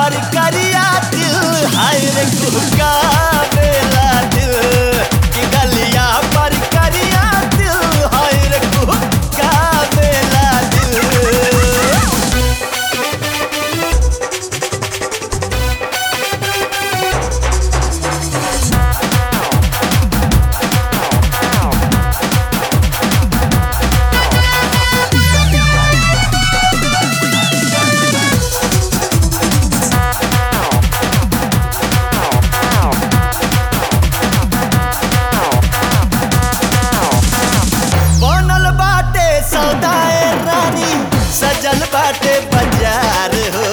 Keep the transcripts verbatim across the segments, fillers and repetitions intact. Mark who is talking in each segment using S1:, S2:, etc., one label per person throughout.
S1: पर करिया दिल हाय रे कुका बेला दिल कि गलिया पर करिया दिल हाय रे कुका बेला दिल। सौदाए रानी सजल बाटे बाजार हो,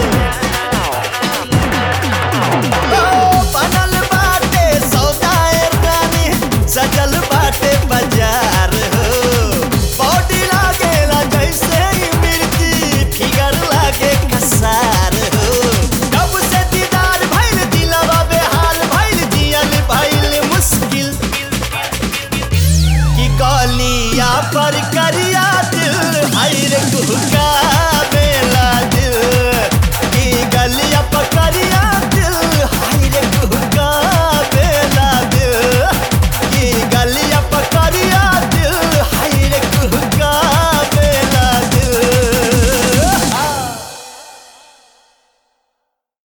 S1: बनल बाटे सौदाए रानी सजल बाटे बाजार हो। बॉडी लागेला जैसे मिर्ची फिगर लागे कसार हो। कब से दीदार भइल दिलवा बेहाल भइल जियल भइल मुश्किल कि कलिया पर करिया दिल हाय रे कुका